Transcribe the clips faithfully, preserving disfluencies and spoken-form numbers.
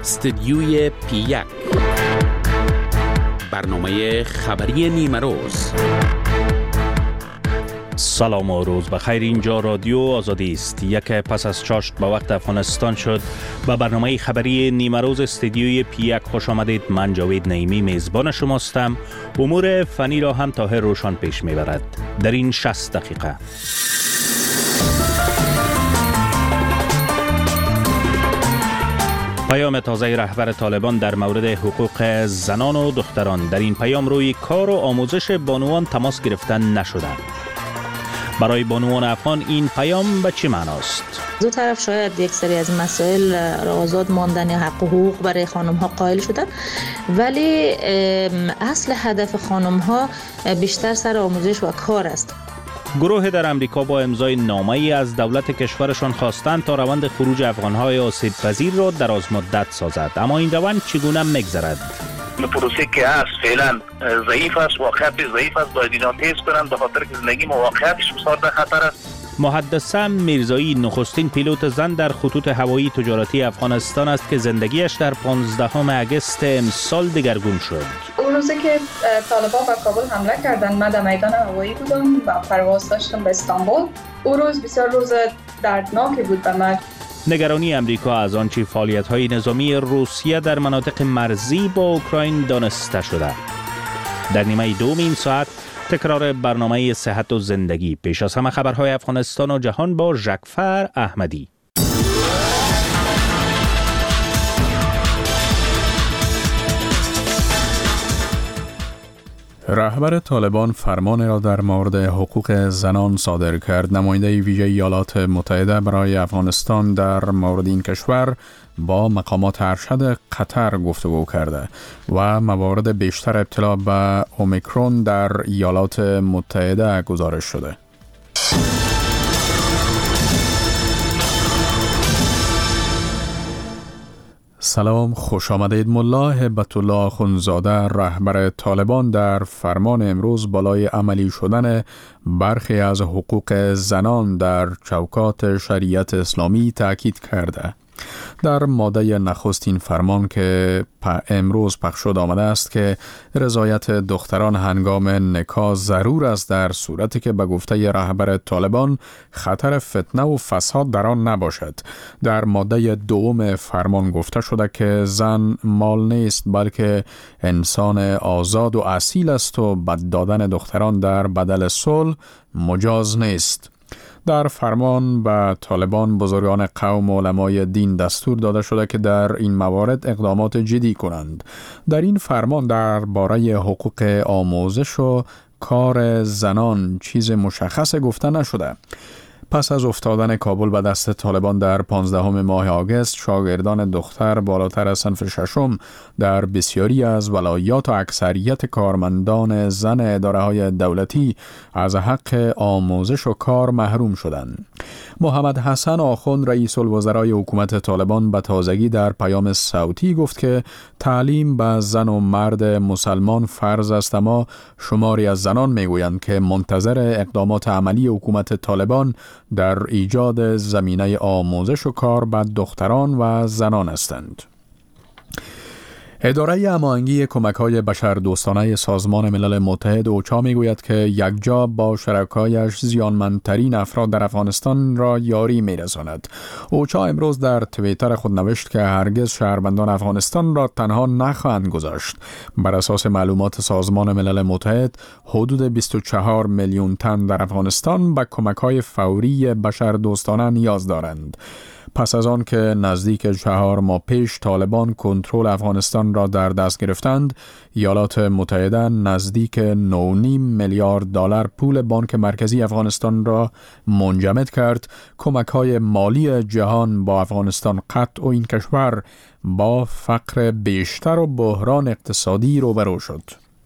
استدیوی پی یک، برنامه خبری نیمه روز. سلام و روز بخیر. اینجا رادیو آزادی است. یک پس از چاشت به وقت افغانستان شد. به برنامه خبری نیمه روز استدیوی پی یک خوش آمدید. من جاوید نعیمی میزبان شماستم. امور فنی را هم طاهر روشان پیش میبرد در این شصت دقیقه. پیام تازه رهبر طالبان در مورد حقوق زنان و دختران. در این پیام روی کار و آموزش بانوان تماس گرفتن نشده. برای بانوان افغان این پیام به چه معناست؟ دو طرف شاید یک سری از مسائل آزاد ماندن یا حق و حقوق برای خانم ها قائل شدن، ولی اصل هدف خانم ها بیشتر سر آموزش و کار است. گروه در امریکا با امضای نامه‌ای از دولت کشورشان خواستند تا روند خروج افغان‌های آسیب پذیر را دراز مدت سازد. اما این روند چگونه می‌گذرد؟ پروسه که هست فعلا ضعیف است، واقعیت ضعیف است، باید اینا تیز کنند به خاطر که زندگی موقعیتش بسیار در خطر است. محدثه میرزایی نخستین پیلوت زن در خطوط هوایی تجارتی افغانستان است که زندگیش در پانزدهم اگست امسال دگرگون شد. اون روزی که طالبان به کابل حمله کردند، من در میدان هوایی بودم و پرواز داشتم به استانبول. اون روز بسیار روز دردناکی بود به من. نگرانی امریکا از آنچه فعالیت‌های نظامی روسیه در مناطق مرزی با اوکراین دانسته شده. در نیمه دوم این ساعت تکرار برنامه صحت و زندگی. پیش از همه خبرهای افغانستان و جهان با ژکفر احمدی. رهبر طالبان فرمان را در مورد حقوق زنان صادر کرد. نماینده ویژه ایالات متحده برای افغانستان در مورد این کشور با مقامات ارشد قطر گفتگو کرده و موارد بیشتر ابتلا به اومیکرون در ایالات متحده گزارش شده. سلام، خوش آمدید. ملا هبت الله اخوندزاده رهبر طالبان در فرمان امروز بالای عملی شدن برخی از حقوق زنان در چوکات شریعت اسلامی تاکید کرده. در ماده نخستین فرمان که امروز پخش شد آمده است که رضایت دختران هنگام نکاح ضرور است در صورتی که به گفته رهبر طالبان خطر فتنه و فساد در آن نباشد. در ماده دوم فرمان گفته شده که زن مال نیست بلکه انسان آزاد و اصیل است و بد دادن دختران در بدل صلح مجاز نیست. در فرمان به طالبان بزرگان قوم و علمای دین دستور داده شده که در این موارد اقدامات جدی کنند. در این فرمان درباره حقوق آموزش و کار زنان چیز مشخص گفته نشده. پس از افتادن کابل به دست طالبان در پانزدهم ماه آگوست، شاگردان دختر بالاتر از صنف ششم در بسیاری از ولایات و اکثریت کارمندان زن اداره‌های دولتی از حق آموزش و کار محروم شدند. محمد حسن آخوند رئیس الوزرای حکومت طالبان به تازگی در پیام صوتی گفت که تعلیم به زن و مرد مسلمان فرض است، اما شماری از زنان میگویند که منتظر اقدامات عملی حکومت طالبان در ایجاد زمینه آموزش و کار به دختران و زنان هستند. اداره هماهنگی کمک‌های بشردوستانه سازمان ملل متحد اوچا میگوید که یکجا با شرکایش زیانمندترین افراد در افغانستان را یاری میرساند. اوچا امروز در توییتر خود نوشت که هرگز شهروندان افغانستان را تنها نخواهند گذاشت. بر اساس معلومات سازمان ملل متحد حدود بیست و چهار میلیون تن در افغانستان به کمک‌های فوری بشردوستانه نیاز دارند. پس از آن که نزدیک چهار ماه پیش طالبان کنترل افغانستان را در دست گرفتند، ایالات متحده نزدیک نه و نیم میلیارد دلار پول بانک مرکزی افغانستان را منجمد کرد. کمک‌های مالی جهان با افغانستان قطع و این کشور با فقر بیشتر و بحران اقتصادی روبرو شد.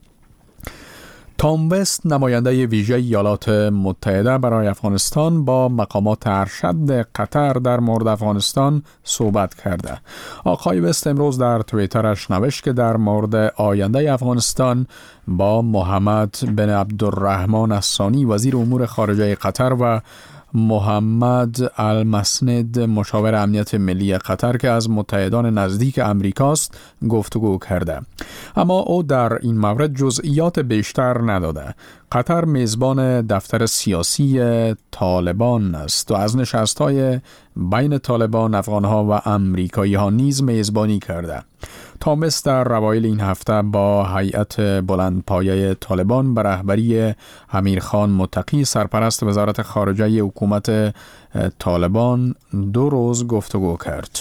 تام وست نماینده ویژه ایالات متحده برای افغانستان با مقامات ارشد قطر در مورد افغانستان صحبت کرده. آقای وست امروز در توییترش نوشت که در مورد آینده افغانستان با محمد بن عبدالرحمن الثانی وزیر امور خارجه قطر و محمد المسند مشاور امنیت ملی قطر که از متحدان نزدیک امریکاست گفتگو کرده. اما او در این مورد جزئیات بیشتر نداده. قطر میزبان دفتر سیاسی طالبان است و از نشست‌های بین طالبان، افغان‌ها و امریکایی‌ها نیز میزبانی کرده. تامس در اوایل این هفته با هیئت بلندپایه طالبان به رهبری امیرخان متقی سرپرست وزارت خارجه حکومت طالبان دو روز گفتگو کرد.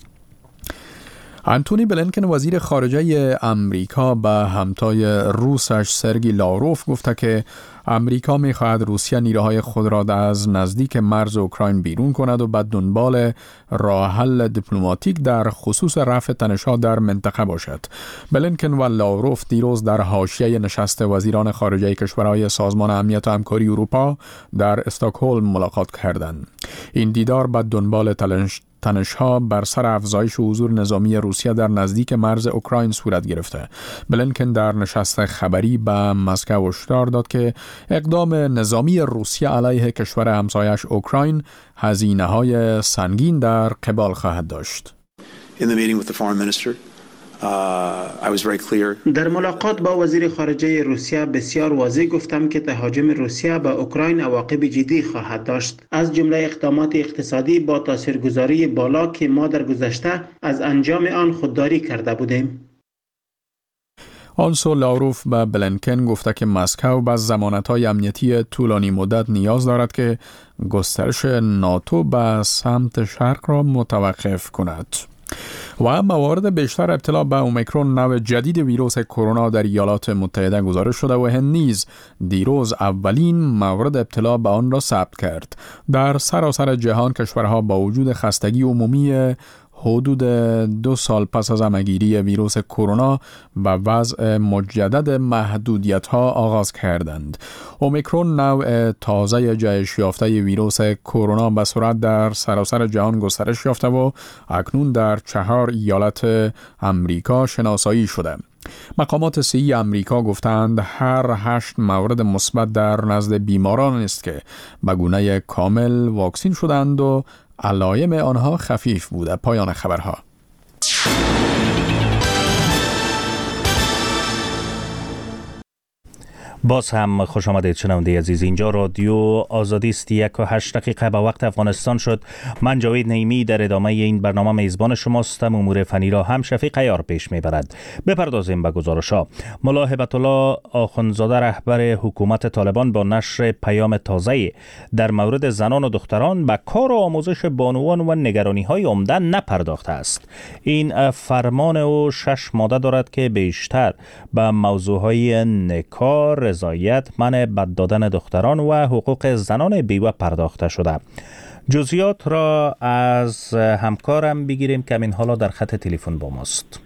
آنتونی بلینکن وزیر خارجه امریکا به همتای روسش سرگی لاوروف گفته که امریکا می‌خواهد روسیه نیروهای خود را از نزدیک مرز اوکراین بیرون کند و به دنبال راه حل دیپلماتیک در خصوص رفع تنش‌ها در منطقه باشد. بلینکن و لاوروف دیروز در حاشیه نشست وزیران خارجه کشورهای سازمان امنیت و همکاری اروپا در استکهلم ملاقات کردند. این دیدار به دنبال تنش تنش‌ها بر سر افزایش حضور نظامی روسیه در نزدیک مرز اوکراین صورت گرفته. بلینکن در نشست خبری به مسکو هشدار داد که اقدام نظامی روسیه علیه کشور همسایش اوکراین هزینه‌های سنگین در قبال خواهد داشت. In the meeting with the foreign minister, Uh, I was very clear. در ملاقات با وزیر خارجه روسیه بسیار واضح گفتم که تهاجم روسیه به اوکراین عواقب جدی خواهد داشت، از جمله اقدامات اقتصادی با تاثیرگذاری بالا که ما در گذشته از انجام آن خودداری کرده بودیم. آنسو لاوروف به بلینکن گفته که مسکو به ضمانت‌های امنیتی طولانی مدت نیاز دارد که گسترش ناتو به سمت شرق را متوقف کند. و موارد بیشتر ابتلا به اومیکرون نوع جدید ویروس کرونا در ایالات متحده گزارش شده و هند نیز دیروز اولین مورد ابتلا به آن را ثبت کرد. در سراسر جهان کشورها با وجود خستگی عمومی حدود دو سال پس از همه‌گیری ویروس کرونا و وضع مجدد محدودیت‌ها آغاز کردند. اومیکرون نوع تازه جهش یافته ویروس کرونا به سرعت در سراسر جهان گسترش یافته و اکنون در چهار ایالت امریکا شناسایی شده. مقامات صحی امریکا گفتند هر هشت مورد مثبت در نزد بیماران است که به گونه کامل واکسین شدند و علائم آنها خفیف بوده. پایان خبرها. باز هم خوش آمدید شنونده عزیز. اینجا رادیو آزادی است. یک و هشت دقیقه به وقت افغانستان شد. من جاوید نعیمی در ادامه این برنامه میزبان شماستم. امور فنی را هم شفیق عیار پیش میبرد. بپردازیم به گزارش‌ها. ملا هبت الله آخوندزاده رهبر حکومت طالبان با نشر پیام تازه در مورد زنان و دختران به کار و آموزش بانوان و نگرانی‌های عمده نپرداخته است. این فرمان او شش ماده دارد که بیشتر به موضوعهای نکاح، رضایت، منع بد دادن دختران و حقوق زنان بیوه پرداخته شده. جزئیات را از همکارم بگیریم که این حالا در خط تلفن با ماست.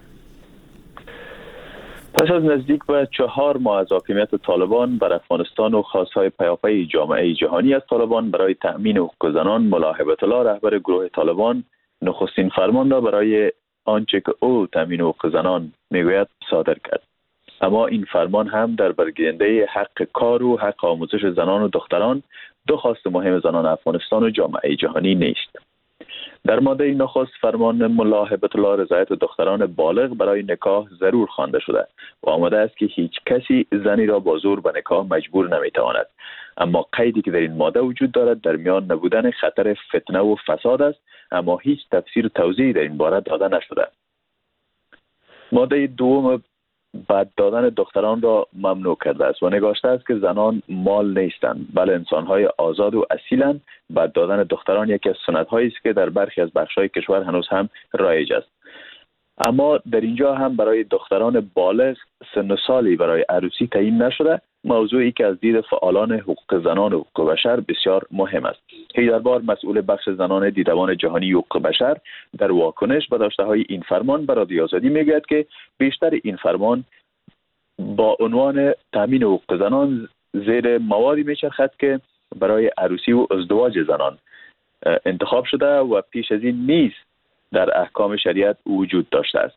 پس از نزدیک به چهار ماه از حاکمیت طالبان بر افغانستان و خواستهای پیاپی جامعه جهانی از طالبان برای تأمین حقوق زنان، ملا هبت الله رهبر گروه طالبان نخستین فرمان را برای آنچه که او تأمین حقوق زنان میگوید صادر کرد. اما این فرمان هم در برگیرنده حق کار و حق آموزش زنان و دختران، دو خواست مهم زنان افغانستان و جامعه جهانی نیست. در ماده نخست فرمان ملا هبت الله رضایت دختران بالغ برای نکاح ضرور خوانده شده و آمده است که هیچ کسی زنی را با زور به نکاح مجبور نمیتواند. اما قیدی که در این ماده وجود دارد در میان نبودن خطر فتنه و فساد است، اما هیچ تفسیر توضیحی در این باره داده نشده. ماده دوم بد دادن دختران را ممنوع کرده است و نگاشته است که زنان مال نیستند بلکه انسان‌های آزاد و اصیلند. بد دادن دختران یکی از سنت‌هایی است که در برخی از بخش‌های کشور هنوز هم رایج است. اما در اینجا هم برای دختران بالغ سن و سالی برای عروسی تعیین نشده، موضوعی که از دید فعالان حقوق زنان و حقوق بشر بسیار مهم است. حیدربار مسئول بخش زنان دیدبان جهانی حقوق بشر در واکنش به داشته‌های این فرمان به رادیو آزادی میگوید که بیشتر این فرمان با عنوان تامین حقوق زنان زیر موادی میچرخد که برای عروسی و ازدواج زنان انتخاب شده و پیش از این نیز در احکام شریعت وجود داشته است.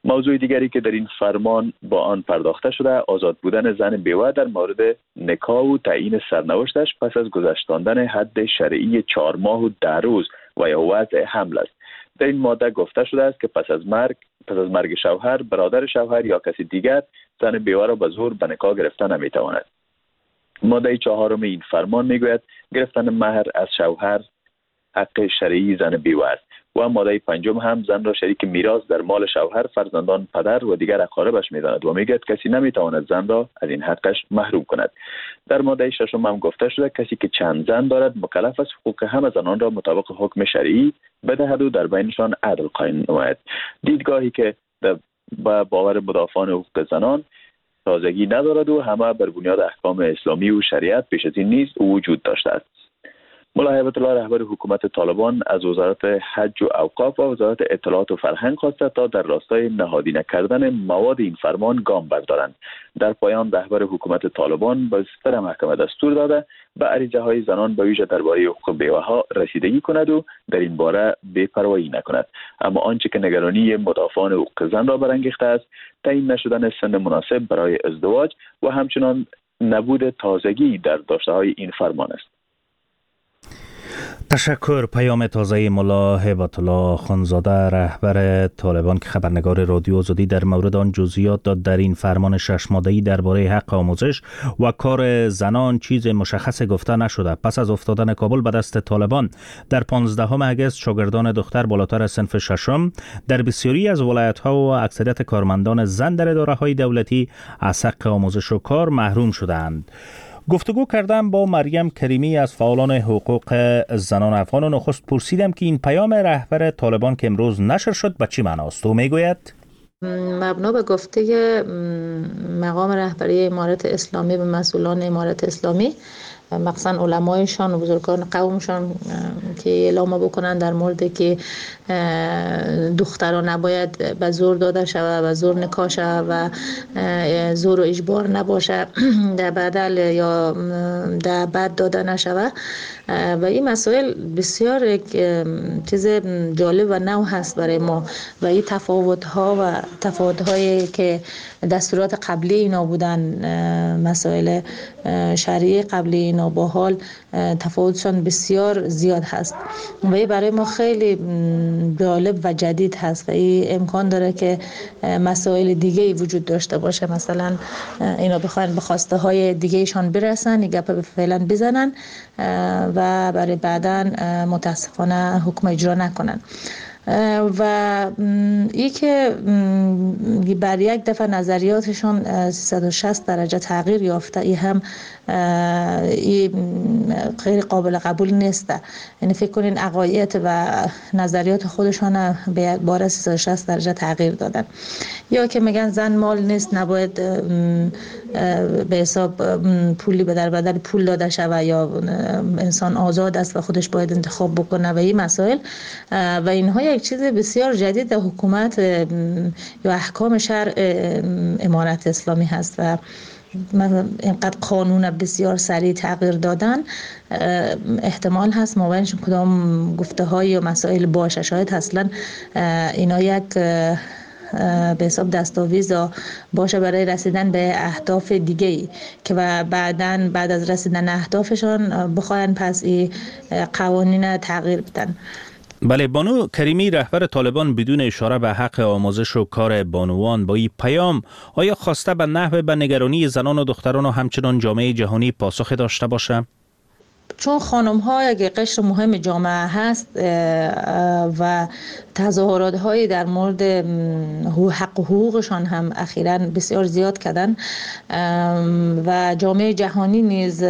موضوع دیگری که در این فرمان با آن پرداخته شده آزاد بودن زن بیوه در مورد نکاح و تعیین سرنوشتش پس از گذشتاندن حد شرعی چهار ماه و ده روز و یا وضع حمل است. در این ماده گفته شده است که پس از مرگ پس از مرگ شوهر، برادر شوهر یا کسی دیگر زن بیوه را به زور به نکاح گرفتن نمیتواند. ماده چهارم این فرمان میگوید گرفتن مهر از شوهر حق شرعی زن بیوه است و ماده پنجم هم زن را شریک میراث در مال شوهر، فرزندان، پدر و دیگر اقاربش می‌داند و میگوید کسی نمیتواند زن را از این حقش محروم کند. در ماده ششم هم گفته شده کسی که چند زن دارد مکلف است حقوق همه زنان را مطابق حکم شرعی بدهد و در بینشان عدل قائم نماید. دیدگاهی که با باور مدافعان حقوق زنان تازگی ندارد و همه بر بنیاد احکام اسلامی و شریعت پیش از این نیز وجود داشته است. ملا هیبت الله رهبر حکومت طالبان از وزارت حج و اوقاف و وزارت اطلاعات و فرهنگ خواسته تا در راستای نهادینه کردن مواد این فرمان گام بردارند. در پایان رهبر حکومت طالبان به ستر محکمه دستور داده به عریضه های زنان به ویژه درباره حقوق بیوه ها رسیدگی کند و در این باره بی‌پروایی نکند. اما آنچه که نگرانی مدافعان حقوق زن را برانگیخته است تعیین نشدن سن مناسب برای ازدواج و همچنان نبود تازگی در داشته های این فرمان است. تشکر. پیام تازه ملا هیبت الله خانزاده رهبر طالبان که خبرنگار رادیو آزادی در مورد آن جزئیات داد. در این فرمان شش ماده‌ای درباره حق آموزش و کار زنان چیز مشخص گفته نشده. پس از افتادن کابل به دست طالبان در پانزدهم اگست شاگردان دختر بالاتر از صنف ششم در بسیاری از ولایت‌ها و اکثریت کارمندان زن در اداره‌های دولتی از حق آموزش و کار محروم شدند. گفتگو کردم با مریم کریمی از فعالان حقوق زنان افغان و نخست پرسیدم که این پیام رهبر طالبان که امروز نشر شد به چی معناست. او میگوید مبنا به گفته مقام رهبری امارت اسلامی به مسئولان امارت اسلامی، مخصوصا علمایشان و بزرگان قومشان که اعلام بکنن در مورد که دختران نباید به زور داده شود و زور نکاح شود و زور و اجبار نباشه در بدل یا در بد داده نشود. و این مسائل بسیار یک چیز جالب و نو هست برای ما و این تفاوت ها و تفاوت هایی که دستورات قبلی اینا بودن، مسائل شرعی قبلی اینا با حال تفاوتشان بسیار زیاد هست و این برای ما خیلی جالب و جدید هست و این امکان داره که مسائل دیگه وجود داشته باشه. مثلا اینا بخواین به خواسته های دیگه ایشان برسن، گپ فعلا بزنن و برای بعداً متاسفانه حکم اجرا نکنن. و ای که بر یک دفعه نظریاتشون سیصد و شصت درجه تغییر یافته، ای هم ای غیر قابل قبول نیست. یعنی فکر کنین عقاید و نظریات خودشون به یک بار سیصد و شصت درجه تغییر دادن. یا که میگن زن مال نیست، نباید به حساب پولی به در بدل پول داده شود، یا انسان آزاد است و خودش باید انتخاب بکنه و این مسائل و اینها یک چیز بسیار جدید در حکومت یا احکام شرع امارت اسلامی هست و اینقدر قانون بسیار سریع تغییر دادن احتمال هست مابینشون کدام گفته های یا مسائل باشه. شاید اصلا اینا یک به حساب دستاویز باشه برای رسیدن به اهداف دیگه‌ای که و بعداً بعد از رسیدن اهدافشان بخواین پس این قوانین تغییر بدن. بله، بانو کریمی رهبر طالبان بدون اشاره به حق آموزش و کار بانوان با این پیام آیا خواسته به نحو به نگرانی زنان و دختران و همچنان جامعه جهانی پاسخ داشته باشه؟ چون خانم ها یک قشر مهم جامعه هست و تظاهرات هایی در مورد حق و حقوقشان هم اخیراً بسیار زیاد کردن و جامعه جهانی نیز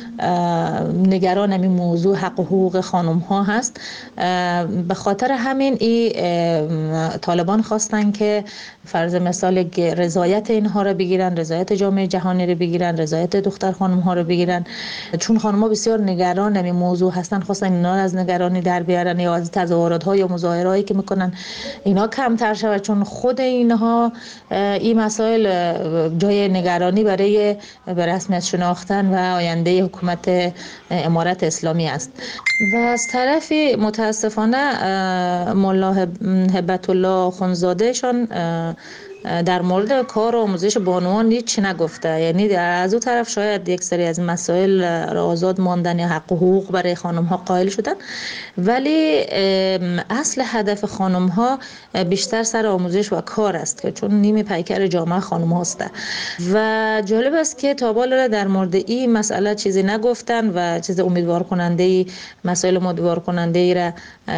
نگران این موضوع حق و حقوق خانم ها هست. به خاطر همین ای طالبان خواستن که فرض مثال رضایت اینها رو بگیرن، رضایت جامعه جهانی رو بگیرن، رضایت دختر خانم ها رو بگیرن. چون خانم ها بسیار نگران این موضوع هستن، خواستن اینا از نگرانی در بیارن یا از تظاهرات ها یا مظاهرهایی که میکنن اینا کمتر شود، چون خود اینها این مسائل جای نگرانی برای به رسمیت شناختن و آینده حکومت امارت اسلامی است. و از طرفی متاسفانه ملا هبت الله اخوندزاده شان در مورد کار و آموزش بانوان هیچ نگفته. یعنی از اون طرف شاید یک سری از مسائل را آزاد ماندن یا حق و حقوق برای خانم ها قائل شدن، ولی اصل هدف خانم ها بیشتر سر آموزش و کار است که چون نیمه پیکر جامعه خانم هاست. و جالب است که تا بالا در مورد این مسئله چیزی نگفتن و چیز امیدوار کننده ای مسائل امیدوار کننده ای را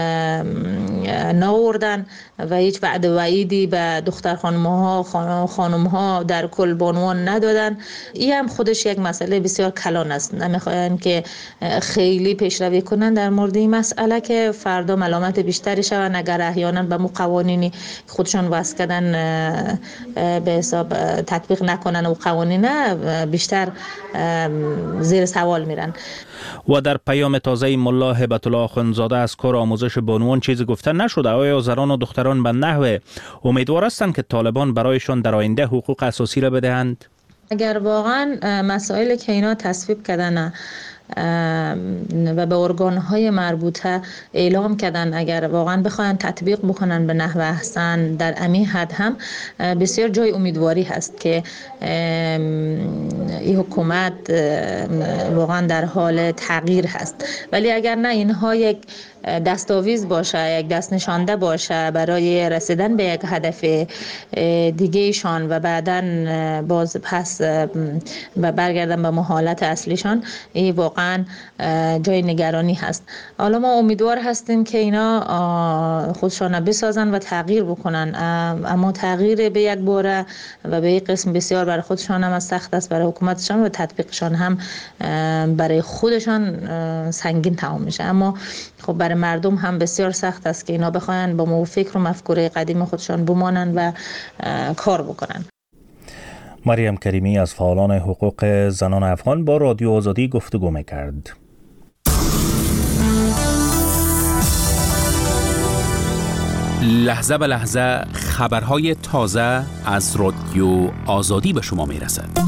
ناوردن و هیچ وعده وعیدی به دختر خانم ها خانم ها در کل بانوان ندادن. این هم خودش یک مسئله بسیار کلان است. نمیخواین که خیلی پیشروی کنن در مورد این مسئله که فردا ملامت بیشتری شون اگر احیانا به مو قوانینی خودشون وضع کردن به حساب تطبیق نکنن و قوانین بیشتر زیر سوال میرن. و در پیام تازه ملا هبت الله اخوندزاده از کار آموزش بانوان چیزی گفته نشده. آیا زنان و دختران به نحو امیدوار هستند که طالبان برایشان در آینده حقوق اساسی را بدهند؟ اگر واقعا مسائلی که اینا تصویب کردن و به ارگان‌های مربوطه اعلام کردن اگر واقعا بخواین تطبیق بکنن به نحو احسن در امی حد هم بسیار جای امیدواری هست که این حکومت واقعا در حال تغییر هست. ولی اگر نه اینها یک دستاویز باشه، یک دست نشانده باشه برای رسیدن به یک هدف دیگه شان و بعداً باز پس و برگردن به محالت اصلیشان، این واقعا جای نگرانی هست. حالا ما امیدوار هستیم که اینا خودشان بسازن و تغییر بکنن، اما تغییر به یک باره و به یک قسم بسیار برای خودشان هم سخت است، برای حکومتشان و تطبیقشان هم برای خودشان سنگین تمام میشه. اما خب برای مردم هم بسیار سخت است که اینا بخواین با مو فکر و مفکوره قدیم خودشان بمانن و کار بکنن. مریم کریمی از فعالان حقوق زنان افغان با رادیو آزادی گفتگو میکرد. لحظه به لحظه خبرهای تازه از رادیو آزادی به شما میرسد.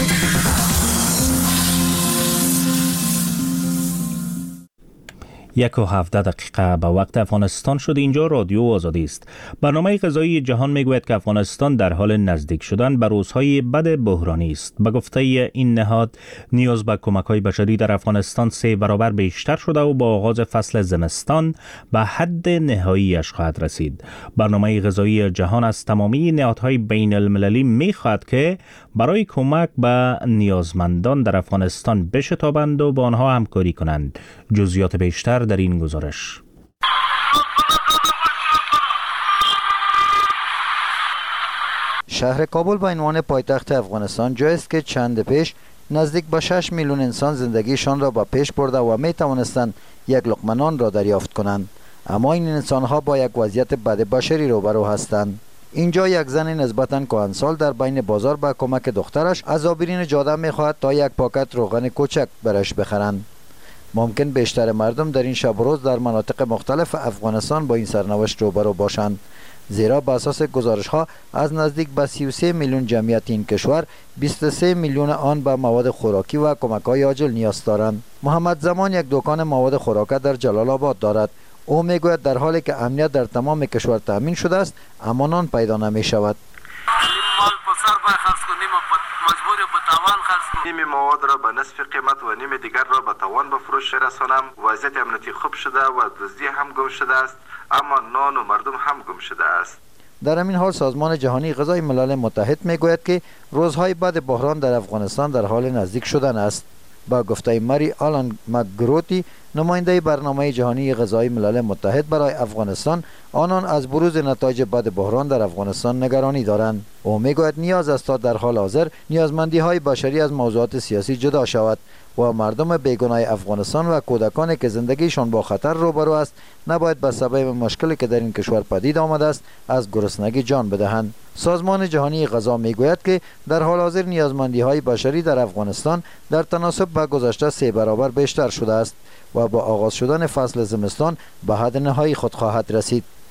یک و هفده دقیقه به وقت افغانستان شد. اینجا رادیو آزادی است. برنامه غذایی جهان میگوید که افغانستان در حال نزدیک شدن به روزهای بد بحرانی است. به گفته این نهاد نیاز به کمک‌های بشری در افغانستان سه برابر بیشتر شده و با آغاز فصل زمستان به حد نهاییش خواهد رسید. برنامه غذایی جهان از تمامی نهادهای بین المللی میخواهد که برای کمک به نیازمندان در افغانستان بشتابند و با آنها همکاری کنند. جزئیات بیشتر در این گزارش. شهر کابل به عنوان پایتخت افغانستان جایی است که چند پیش نزدیک به شش میلیون انسان زندگیشان را به پیش برده و می توانستند یک لقمه نان را دریافت کنند، اما این انسانها با یک وضعیت بد بشری روبرو هستند. اینجا یک زن نسبتاً کهنسال در بین بازار با کمک دخترش از آبرین جاده میخواهد تا یک پاکت روغن کوچک برش بخرند. ممکن بیشتر مردم در این شب روز در مناطق مختلف افغانستان با این سرنوشت روبرو باشند، زیرا به اساس گزارش ها از نزدیک به سی و سه میلیون جمعیت این کشور بیست و سه میلیون آن به مواد خوراکی و کمک های عاجل نیاز دارند. محمد زمان یک دکان مواد خوراکی در جلال آباد دارد. او میگوید در حالی که امنیت در تمام کشور تامین شده است اما نان پیدا نمی شود. نیم مواد را به نصف قیمت و نیم دیگر را به توان به فروش رسانم. وضعیت امنیتی خوب شده و دزدی هم گم شده است، اما نان و مردم هم گم شده است. در همین حال سازمان جهانی غذای ملل متحد میگوید که روزهای بعد بحران در افغانستان در حال نزدیک شدن است. با گفته مری آلان مکگروتی، نماینده برنامه جهانی غذای ملل متحد برای افغانستان، آنان از بروز نتایج بد بحران در افغانستان نگرانی دارند. او میگوید نیاز است تا در حال حاضر نیازمندی های بشری از موضوعات سیاسی جدا شود و مردم بیگناه افغانستان و کودکانی که زندگیشان با خطر روبرو است نباید به سبب مشکلی که در این کشور پدید آمده است از گرسنگی جان بدهند. سازمان جهانی غذا میگوید که در حال حاضر نیازمندی های بشری در افغانستان در تناسب با گذشته سه برابر بیشتر شده است و با آغاز شدن فصل زمستان به حد نهایی خود خواهد رسید.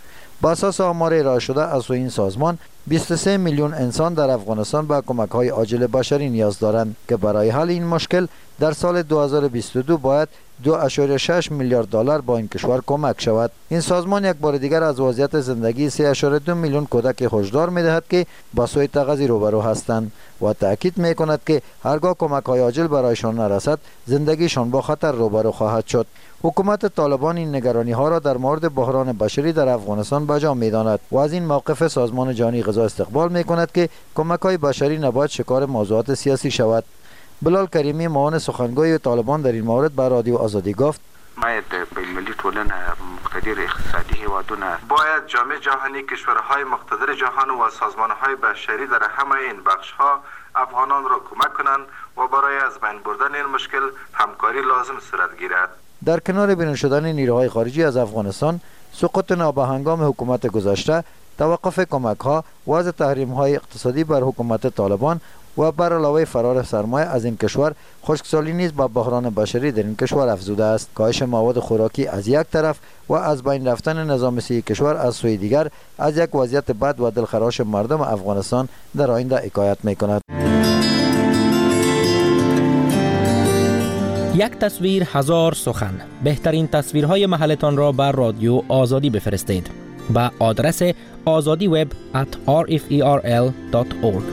با اساس آمار ارائه شده از سوی این سازمان، بیست و سه میلیون انسان در افغانستان به کمک‌های عاجل بشری نیاز دارند که برای حل این مشکل در سال دو هزار و بیست و دو باید دو ممیز شش میلیارد دلار با این کشور کمک شود. این سازمان یک بار دیگر از وضعیت زندگی سه ممیز دو میلیون کودک هشدار می‌دهد که با سوء تغذیه روبرو هستند و تأکید می‌کند که هرگاه کمک‌های عاجل برایشان نرسد، زندگیشان با خطر روبرو خواهد شد. حکومت طالبان این نگرانی‌ها را در مورد بحران بشری در افغانستان بجا می‌داند و از این موقف سازمان جهانی غذا استقبال می‌کند که کمک‌های بشری نباید شکار موضوعات سیاسی شود. بلال کریمی معاون سخنگوی طالبان در این مورد به رادیو آزادی گفت: باید بین‌المللی ټولنه مقتدر اقتصادی هیوادونه باید جامعه جهانی، کشورهای مقتدر جهان و سازمانهای بشری در همه این بخش‌ها افغانان را کمک کنند و برای از بین بردن این مشکل همکاری لازم صورت گیرد. در کنار بیرون شدن نیروهای خارجی از افغانستان، سقوط نابهنگام حکومت گذشته، توقف کمک‌ها، وضع تحریم‌های اقتصادی بر حکومت طالبان و بر علاوه فرار سرمایه از این کشور، خشکسالی نیز با بحران بشری در این کشور افزوده است. کاهش مواد خوراکی از یک طرف و از بین رفتن نظام سیاسی کشور از سوی دیگر از یک وضعیت بد و دلخراش مردم افغانستان در آینده حکایت می‌کند. یک تصویر هزار سخن. بهترین تصویرهای محلتان را بر رادیو آزادی بفرستید با آدرس آزادی وب ات آر اف ای آر ال دات اورگ.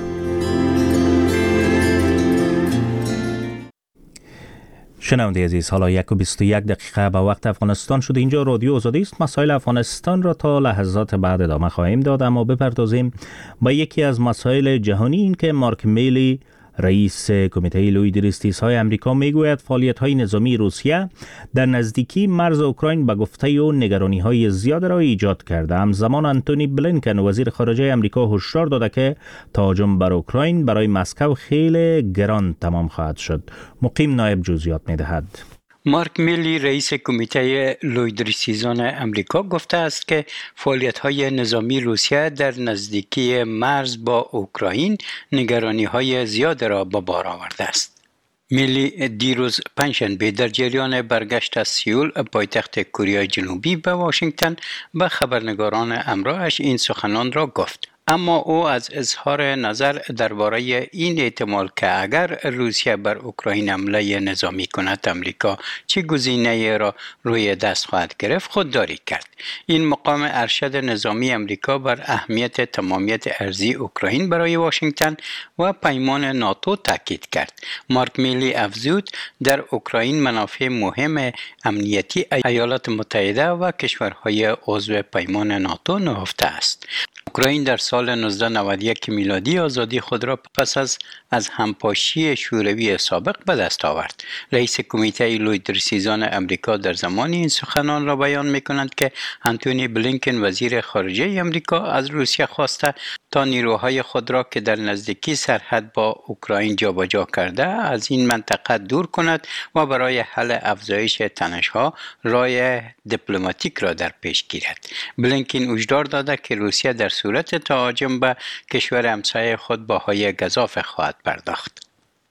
شنونده عزیز، حالا یک و بیست و یک دقیقه به وقت افغانستان شده. اینجا رادیو آزادی است. مسائل افغانستان را تا لحظات بعد ادامه خواهیم داد، اما بپردازیم با یکی از مسائل جهانی. این که مارک میلی، رئیس کمیته لویدریستیس‌های امریکا، میگوید فعالیت‌های نظامی روسیه در نزدیکی مرز اوکراین به گفته او نگرانی‌های زیاد را ایجاد کرده. همزمان آنتونی بلینکن، وزیر خارجه امریکا، هشدار داده که تهاجم بر اوکراین برای مسکو خیلی گران تمام خواهد شد. مقیم نایب جزئیات می‌دهد. مارک میلی، رئیس کمیته لویدریستیزان امریکا، گفته است که فعالیت‌های نظامی روسیه در نزدیکی مرز با اوکراین نگرانی‌های زیاد را به بار آورده است. میلی دیروز پنجشنبه در جریان برگشت از سئول، پایتخت کره جنوبی، به واشنگتن به خبرنگاران همراهش این سخنان را گفت. اما او از اظهار نظر درباره این احتمال که اگر روسیه بر اوکراین حمله نظامی کند، امریکا چه گزینه‌ای را روی دست خواهد گرفت خودداری کرد. این مقام ارشد نظامی امریکا بر اهمیت تمامیت ارضی اوکراین برای واشنگتن و پیمان ناتو تاکید کرد. مارک میلی افزود در اوکراین منافع مهم امنیتی ایالات متحده و کشورهای عضو پیمان ناتو نهفته است. اوکراین در سال نوزده نود و یک میلادی آزادی خود را پس از از همپاشی شوروی سابق به دست آورد. رئیس کمیته لویدریستیزان امریکا در زمان این سخنان را بیان می‌کند که آنتونی بلینکن، وزیر خارجه امریکا، از روسیه خواسته تا نیروهای خود را که در نزدیکی سرحد با اوکراین جابجا کرده از این منطقه دور کند و برای حل افزایش تنش‌ها راه دیپلماتیک را در پیش گیرد. بلینکن هشدار داده که روسیه در صورت تهاجم به کشور همسایه خود باهای گزاف خواهد پرداخت.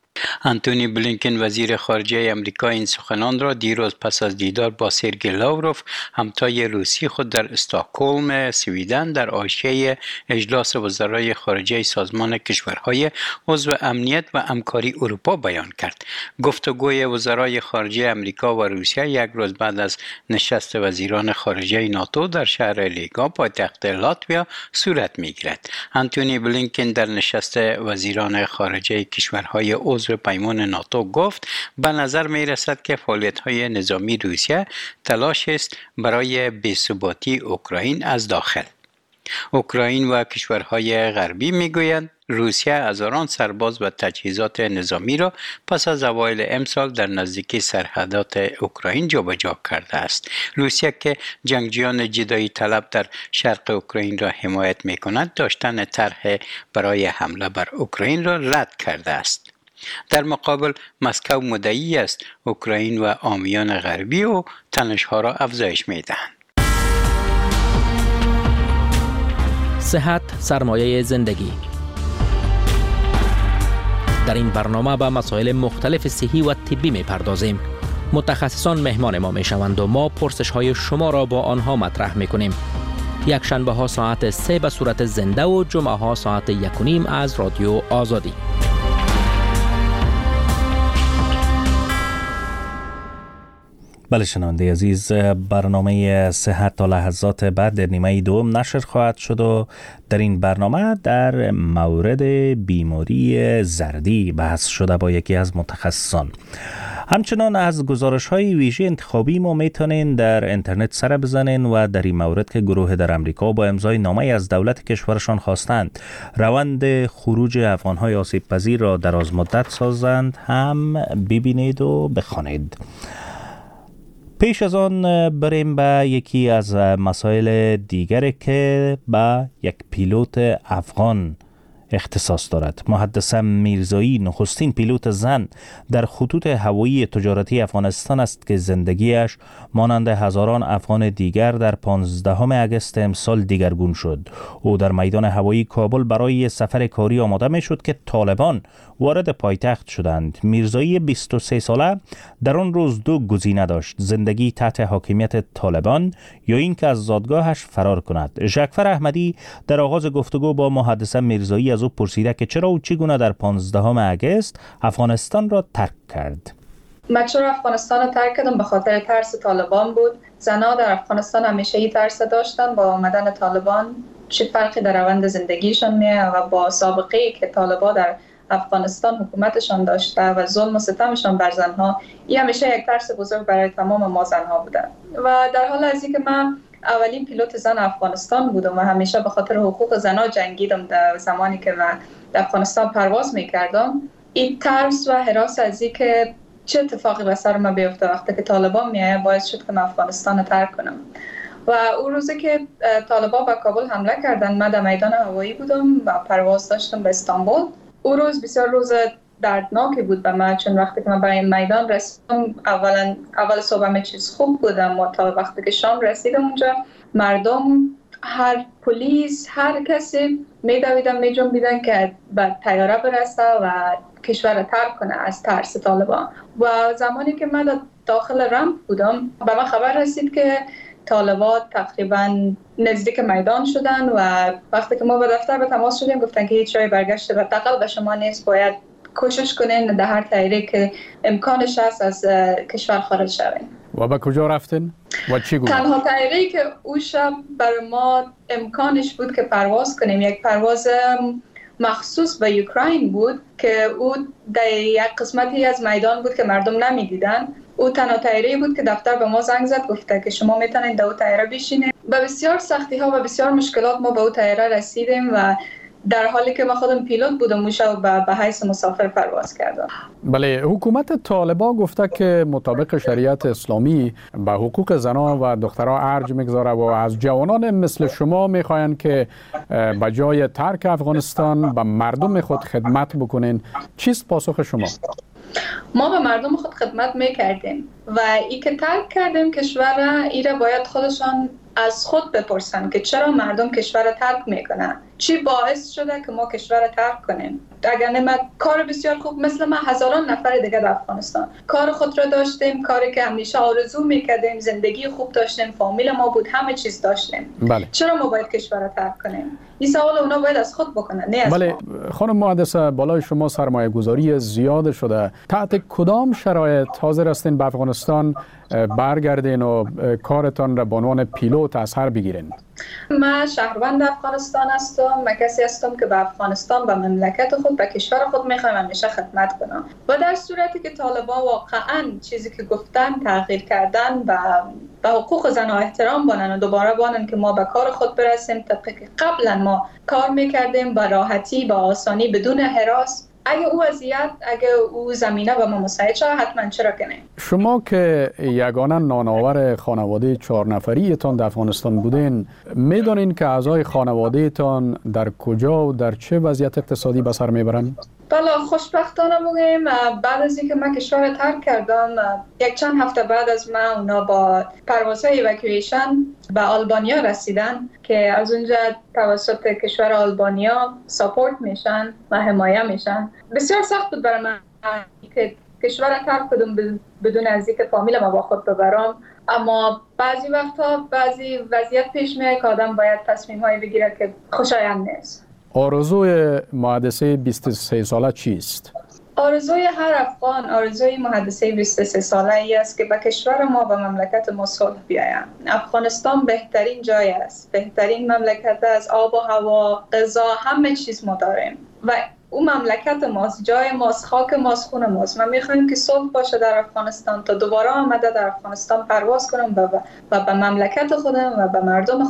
آنتونی بلینکن، وزیر خارجه امریکا، این سخنان را دیروز پس از دیدار با سرگئی لاوروف، همتای روسی خود در استکهلم، سویدن، در حاشیه اجلاس وزرای خارجه سازمان کشورهای عضو امنیت و همکاری اروپا بیان کرد. گفتگوی وزرای خارجه امریکا و روسیه یک روز بعد از نشست وزیران خارجه ناتو در شهر ریگا، پایتخت لاتویا، صورت می‌گیرد. آنتونی بلینکن در نشست وزیران خارجه کشورهای عضو پیمان ناتو گفت به نظر می رسد که فعالیت‌های نظامی روسیه تلاش است برای بی‌ثباتی اوکراین از داخل. اوکراین و کشورهای غربی میگویند روسیه هزاران سرباز و تجهیزات نظامی را پس از اوایل امسال در نزدیکی سرحدات اوکراین جابجا کرده است. روسیه که جنگجویان جدایی طلب در شرق اوکراین را حمایت می‌کند، داشتن طرح برای حمله بر اوکراین را رد کرده است. در مقابل مسکو مدعی است اوکراین و حامیان غربی و تنش‌ها را افزایش می‌دهند. صحت سرمایه زندگی. در این برنامه به مسائل مختلف صحی و طبی می‌پردازیم. متخصصان مهمان ما می‌شوند و ما پرسش‌های شما را با آنها مطرح می‌کنیم. یک شنبه ها ساعت سه به صورت زنده و جمعه ها ساعت یک و نیم از رادیو آزادی. بله شنونده عزیز، برنامه صحت تا لحظات بعد در نیمه دوم نشر خواهد شد و در این برنامه در مورد بیماری زردی بحث شده با یکی از متخصصان. همچنان از گزارش های ویژه انتخابی ما میتونین در اینترنت سر بزنین و در این مورد که گروه در امریکا با امضای نامه از دولت کشورشان خواستند روند خروج افغان های آسیب پذیر را دراز مدت سازند هم ببینید و بخوانید. پیش از آن بریم به یکی از مسائل دیگری که به یک پیلوت افغان اختصاص دارد. محدثه میرزایی نخستین پیلوت زن در خطوط هوایی تجارتی افغانستان است که زندگیش مانند هزاران افغان دیگر در پانزدهم اگست امسال دیگرگون شد. او در میدان هوایی کابل برای سفر کاری آماده می شد که طالبان وارد پایتخت شدند. میرزایی بیست و سه ساله در آن روز دو گزینه داشت: زندگی تحت حاکمیت طالبان یا اینکه از زادگاهش فرار کند. ژکفر احمدی در آغاز گفتگو با محدثه میرزایی از او پرسیده که چرا و چگونه در پانزدهم اگست افغانستان را ترک کرد. من چرا افغانستان را ترک کردم؟ به خاطر ترس طالبان بود. زنها در افغانستان همیشه ای ترس داشتن با آمدن طالبان چه فرقی در روند زندگیشان میه و با سابقه ای که طالبان در افغانستان حکومتشان داشته و ظلم و ستمشان بر زنها، این همیشه یک ترس بزرگ برای تمام ما زنها بوده. و در حال از اینکه من اولین پیلوت زن افغانستان بودم و همیشه به خاطر حقوق زنها جنگیدم در زمانی که من در افغانستان پرواز میکردم، این ترس و هراس از اینکه چه اتفاقی به سر من بیفته وقتی که طالبان میایه باعث شد که من افغانستان رو ترک کنم. و اون روزی که طالبان به کابل حمله کردن، من در میدان هوایی بودم و پرواز داشتم به استانبول. اون روز بسیار روز دردناکی بود به من، چون وقتی که من به این میدان رسیدم اولا اول صبح همه چیز خوب بودم و تا وقتی که شام رسیدم اونجا مردم، هر پلیس، هر کسی میدویدن میجنبیدن که به طیاره برسه و کشور رو ترک کنه از ترس طالبان. و زمانی که من داخل رمپ بودم به من خبر رسید که طالبان تقریبا نزدیک میدان شدن و وقتی که ما به دفتر به تماس شدیم گفتن که هیچ جای برگشت به تقل به شما نیست، باید کوشش کنین در هر طریقی که امکانش هست از کشور خارج شوین. و به کجا رفتین؟ و چی گفتن؟ تنها طریقی که او شب برای ما امکانش بود که پرواز کنیم یک پرواز مخصوص به اوکراین بود که او در یک قسمتی از میدان بود که مردم نمیدیدن. او تنها طیاره بود که دفتر به ما زنگ زد گفته که شما میتونید در او طیاره بشینید. با بسیار سختی ها و بسیار مشکلات ما به او طیاره رسیدیم و در حالی که من خودم پیلوت بودم و شب به حیث مسافر پرواز کردم. بله، حکومت طالبان گفته که مطابق شریعت اسلامی به حقوق زنان و دخترها ارج میگذاره و از جوانان مثل شما میخواین که به جای ترک افغانستان به مردم خود خدمت بکنین. چیست پاسخ شما؟ ما به مردم خود خدمت میکردیم و ای که ترک کردیم کشور را، ای را باید خودشان از خود بپرسن که چرا مردم کشور را ترک میکنن، چی باعث شده که ما کشور را ترک کنیم. اگر نه کار بسیار خوب مثل ما هزاران نفر دیگه در افغانستان کار خود را داشتیم، کاری که همیشه آرزو میکردیم، زندگی خوب داشتیم، فامیل ما بود، همه چیز داشتیم. بله. چرا ما باید کشور را ترک کنیم؟ این سوال اونا باید از خود بکنن، نه از بله. ما. خانم محدثه، بالای شما سرمایه گذاری زیاد شده. تحت کدام شرایط حاضر هستین به افغانستان برگردین و کارتان را به عنوان پیلوت از سر بگیرین؟ من شهروند افغانستان هستم. من کسی هستم که به افغانستان، به مملکت خود، به کشور خود میخوام همیشه خدمت کنم. و در صورتی که طالبان واقعا چیزی که گفتن تغییر کردن و به حقوق زنها احترام بانن و دوباره بانن که ما به کار خود برسیم طبقی که قبلا ما کار میکردیم با راحتی، با آسانی، بدون هراس، اگه او اذیت، اگه او زمینه به ما مساعد شد، حتما چرا کنه. شما که یگانه نانآور خانواده چهار نفری تان در افغانستان بودین، میدونین که اعضای خانواده تان در کجا و در چه وضعیت اقتصادی به سر میبرن؟ بله، خوشبختانه بگیم بعد از اینکه من کشور رو ترک کردم، یک چند هفته بعد از من اونا با پروازهای ایواکویشن به آلبانیا رسیدن که از اونجا توسط کشور آلبانیا ساپورت میشن و حمایه میشن. بسیار سخت بود برای من که کشور رو ترک کردم بدون از اینکه فامیل ما با خود ببرم اما بعضی وقتها بعضی وضعیت پیش میاد که آدم باید تصمیم هایی بگیره که خوشایند نیست. آرزوی محدثه بیست و سه ساله چیست؟ آرزوی هر افغان، آرزوی محدثه بیست و سه ساله ای است که به کشور ما و مملکت ما صلح بیاید. افغانستان بهترین جای است، بهترین مملکت است، آب و هوا، غذا، همه چیز ما داریم و اون مملکت ماست، جای ماست، خاک ماست، خون ماست. ما میخوایم که صلح باشه در افغانستان تا دوباره آمده در افغانستان پرواز کنم و به مملکت خودم و به مردم